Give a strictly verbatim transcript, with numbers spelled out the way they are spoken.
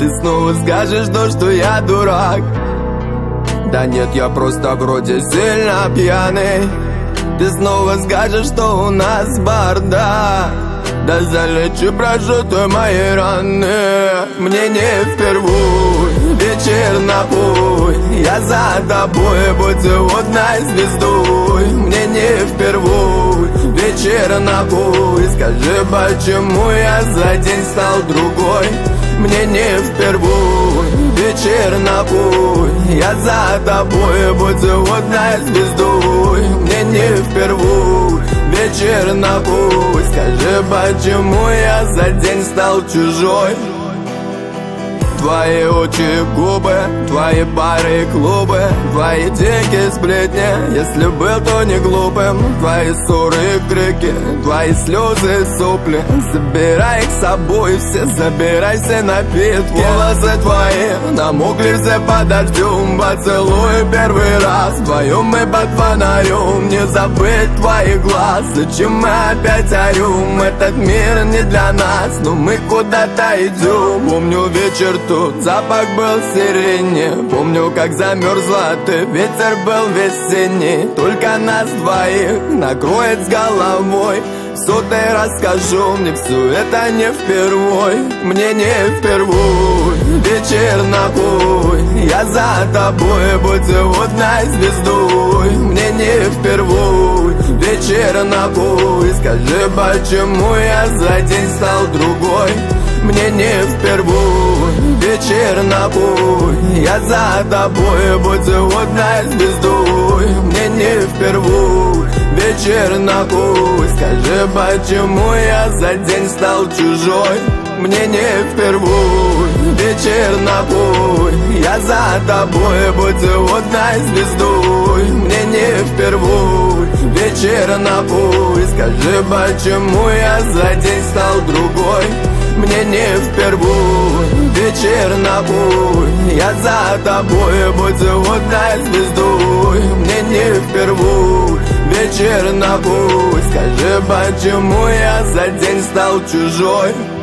Ты снова скажешь то, что я дурак. Да нет, я просто вроде сильно пьяный. Ты снова скажешь, что у нас бардак. Да залечу прожитые мои раны. Мне не впервой вечер на путь. Я за тобой, путеводной звездой. Мне не впервой вечер на путь. Скажи, почему я за день стал другой? Мне не впервой вечер на путь. Я за тобой, путеводной звездой. Мне не впервой вечер на путь. Скажи, почему я за день стал чужой? Твои очи, губы, твои бары и клубы, твои дикие сплетни, если был, то не глупым. Твои ссоры и крики, твои слезы и сопли, забирай их с собой, все забирай все напитки. Волосы твои намокли все под дождем. Поцелуй первый раз вдвоем мы под фонарем. Не забыть твоих глаз, зачем мы опять орем? Этот мир не для нас, но мы куда-то идем. Помню вечер тут, запах был сирени. Помню, как замерзла ты, ветер был весенний. Только нас двоих накроет с головой. В сотый расскажу, мне все это не впервой. Мне не впервой вечер на путь. Я за тобой, путеводной звездой. Мне не впервой вечер на путь. Скажи, почему я за день стал другой? Мне не впервой вечер на путь. Я за тобой, путеводной звездой. Мне не впервой вечер на путь. Скажи, почему я за день стал чужой? Мне не впервой вечер на путь. Я за тобой, путеводной звездой. Мне не впервой вечер на путь. Скажи, почему я за день стал другой? Мне не впервой вечер на путь. Я за тобой, путеводной звездой. Мне не впервой вечер на путь. Скажи, почему я за день стал чужой?